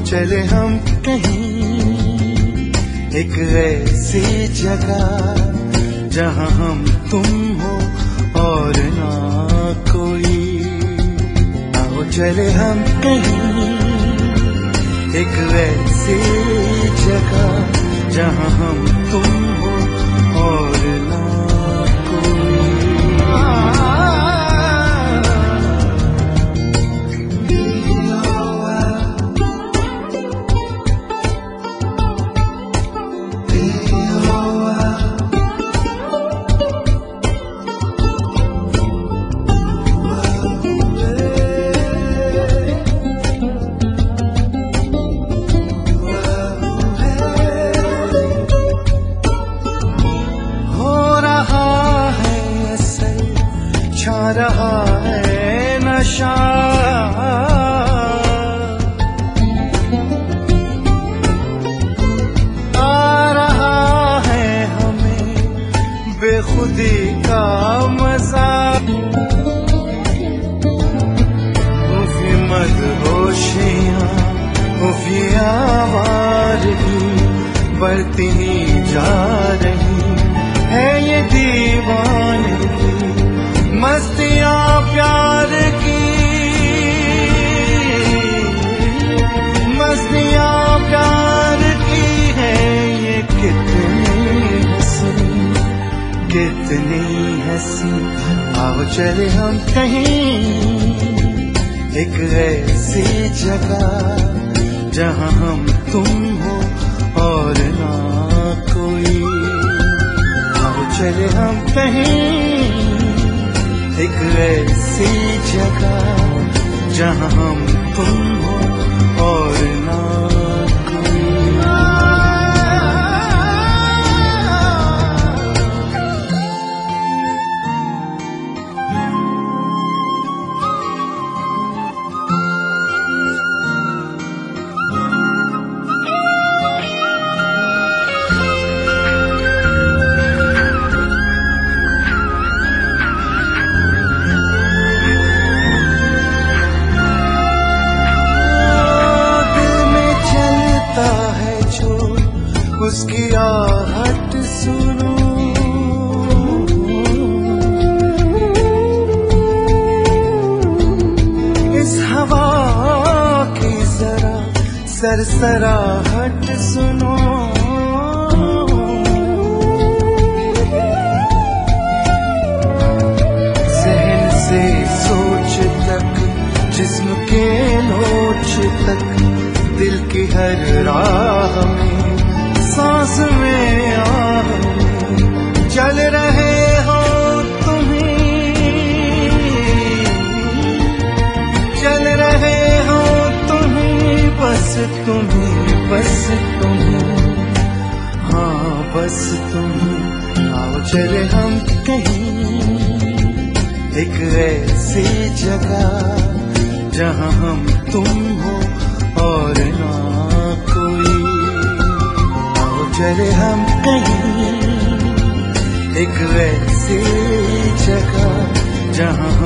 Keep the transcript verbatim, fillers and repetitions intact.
चले हम कहीं एक ऐसी जगह जहां हम तुम हो और ना कोई। आओ चले हम कहीं एक ऐसी जगह जहां हम तुम हो और ना रहा है नशा। आ रहा है हमें बेखुदी का मजा। उफ़ी मदहोशियाँ उफ़ी आवारगी बढ़ती ही जा रही है ये दीवानगी। मस्तियाँ प्यार की मस्तियाँ प्यार की है ये कितनी हंसी कितनी हंसी। आओ चले हम कहीं एक ऐसी जगह जहां हम तुम हो और ना कोई। आओ चले हम कहीं एक ऐसी जगह जहां हम तुम हो और ना उसकी आहट सुनो। इस हवा की जरा सरसराहट सुनो। ज़हन से सोच तक जिस्म के नोच तक दिल की हर राह में सांस में आह चल रहे हो तुम्हीं चल रहे हो तुम्हीं बस तुम्हीं बस तुम्हीं हाँ बस तुम्हीं। आओ चले हम कहीं एक ऐसी जगह जहां हम तुम हो और ना कोई। चले हम कहीं एक ऐसी जगह जहां